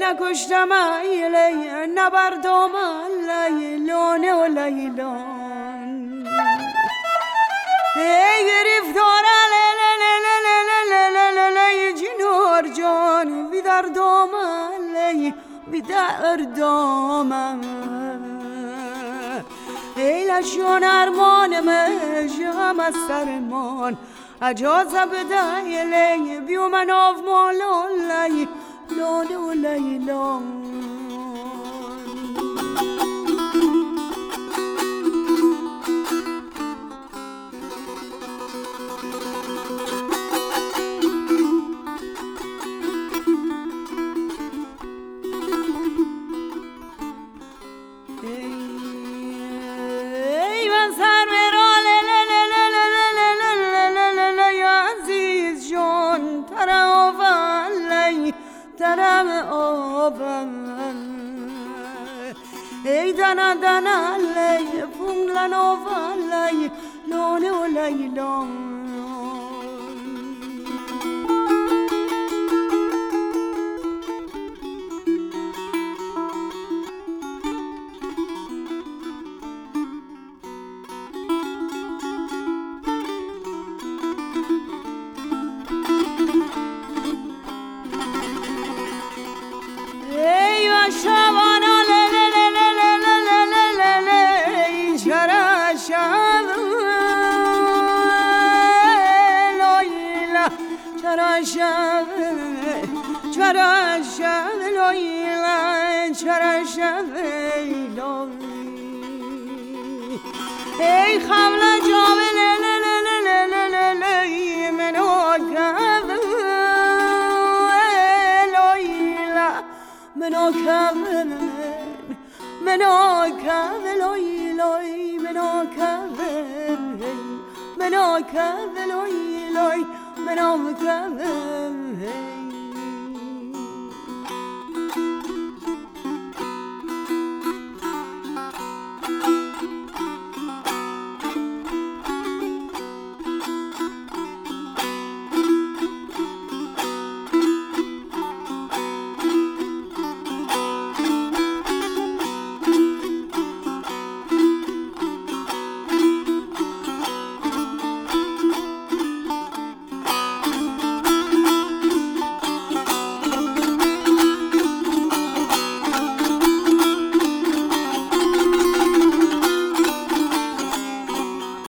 نکشتم ایلی نبردم لیلانه و لیلان ای گرفتار لی جنور جان بیدردم لی بیدردم ای لشون ارمان مجم از سرمان اجازه بده لی بیو من آف مالون لی لانه و لیلان ای من سر برال عزیز جان ترم آبم ای دنا دنا لی پونگلن آبم لی لانه و لیلان شبانا چرا شب لیلا چرا شب لیلا چرا شب لیلا ای خبلا جام لی منو کب لیلا منو کب لوی لوی منو کب لوی لوی منو کب